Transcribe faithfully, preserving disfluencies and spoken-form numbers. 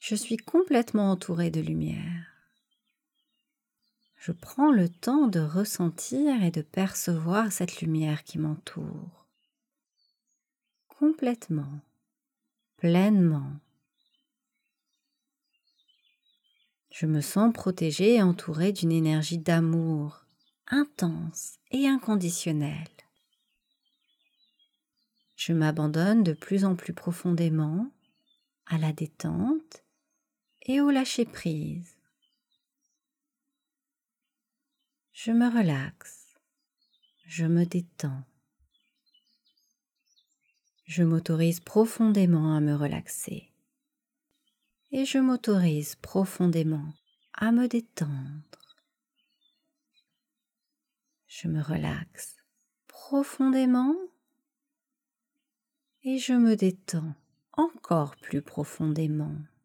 Je suis complètement entourée de lumière. Je prends le temps de ressentir et de percevoir cette lumière qui m'entoure. Complètement, pleinement. Je me sens protégée et entourée d'une énergie d'amour intense et inconditionnelle. Je m'abandonne de plus en plus profondément à la détente et au lâcher-prise. Je me relaxe, je me détends. Je m'autorise profondément à me relaxer et je m'autorise profondément à me détendre. Je me relaxe profondément et je me détends encore plus profondément.